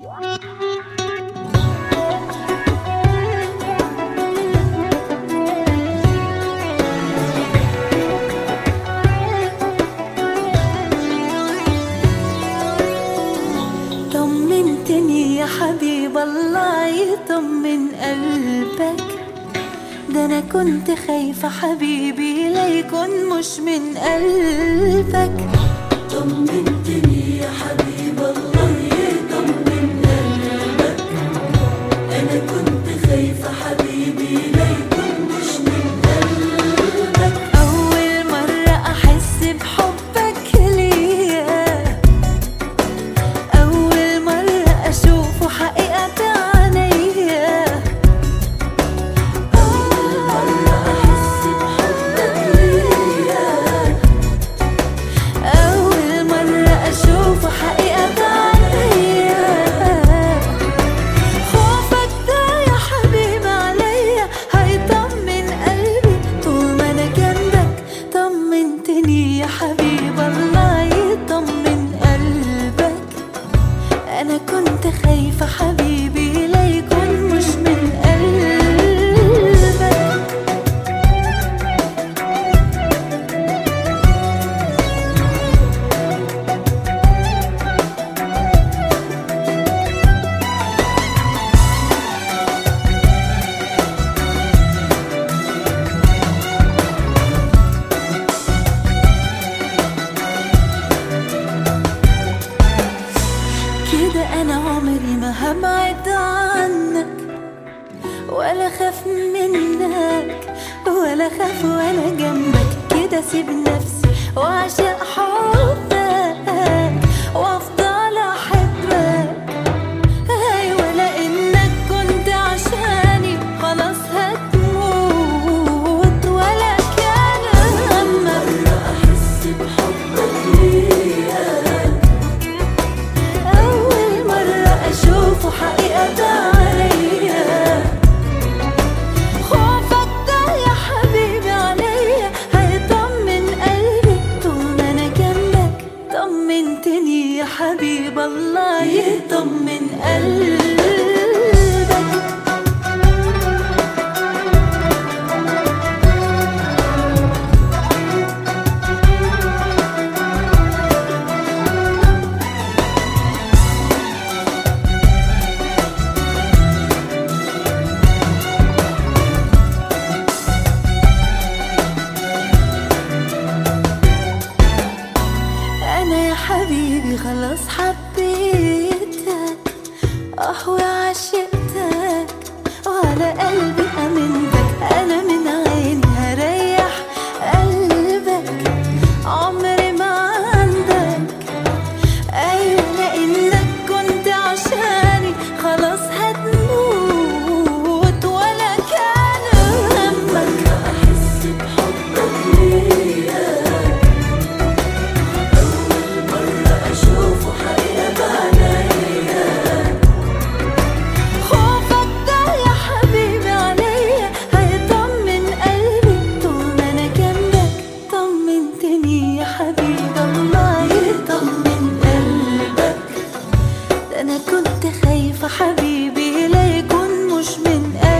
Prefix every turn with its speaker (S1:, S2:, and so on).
S1: طمنتني يا حبيب الله يطمن قلبك، ده انا كنت خايفة حبيبي ليكون مش من قلبك.
S2: طمنتني يا حبيب الله يطمن قلبك، انا كنت خايفة حبيبي ليكون مش من قلبك.
S1: اول مرة احس بحبك ليا، اول مرة اشوفه حقيقة عينيا،
S2: اول مرة احس بحبك ليا،
S1: اول مرة اشوفه حقيقة عينيا. خوفك ده يا حبيبي عليا هيطمن قلبي طول ما انا جنبك. طمنتني يا حبيب الله يطمن قلبك، انا كنت خايفة حبيبي ليكون مش من قلبك. كده انا عمري ما هبعد عنك، ولا خاف منك ولا خاف وانا جنبك. كده سيب نفسي واعشق حبك وافضل احبك. ايوه لانك كنت عشاني خلاص هتموت، ولا كان همك.
S2: مرة احس بحبك ليا،
S1: أول مرة أشوفه حقيقة عليا. خوفك ده يا حبيبي عليا هيطمن قلبي طول ما أنا جنبك. طمنتني يا حبيب الله يطمن قلبك. أنا يا حبيبي خلاص حبيتك، وعشقتك، وعلى قلبي أمنتك. أنا من عيني هريح قلبك عمري ما عندك. أيوة لأنك كنت عشاني خلاص هتموت، ولا كان همك.
S2: احس بحبك ليا، اول مرة اشوفه حقيقة عينيا.
S1: خوفك ده يا حبيبي عليا هيطمن قلبي طول ما انا جنبك. طمنتني يا حبيب الله يطمن قلبك، ده انا كنت خايفة حبيبي ليكون مش من قلبك.